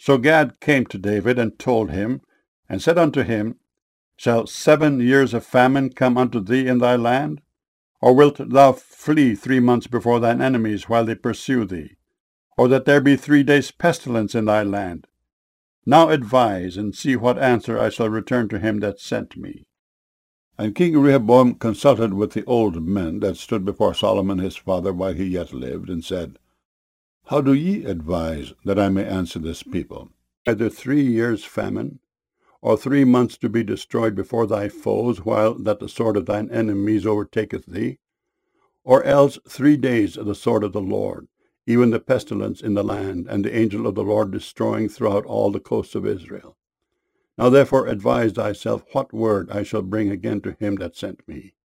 So Gad came to David and told him, and said unto him, Shall 7 years of famine come unto thee in thy land? Or wilt thou flee 3 months before thine enemies while they pursue thee? Or that there be 3 days' pestilence in thy land? Now advise, and see what answer I shall return to him that sent me. And King Rehoboam consulted with the old men that stood before Solomon his father while he yet lived, and said, How do ye advise, that I may answer this people? Either 3 years' famine, or 3 months to be destroyed before thy foes, while that the sword of thine enemies overtaketh thee? Or else 3 days of the sword of the Lord, even the pestilence in the land, and the angel of the Lord destroying throughout all the coasts of Israel? Now therefore advise thyself what word I shall bring again to him that sent me.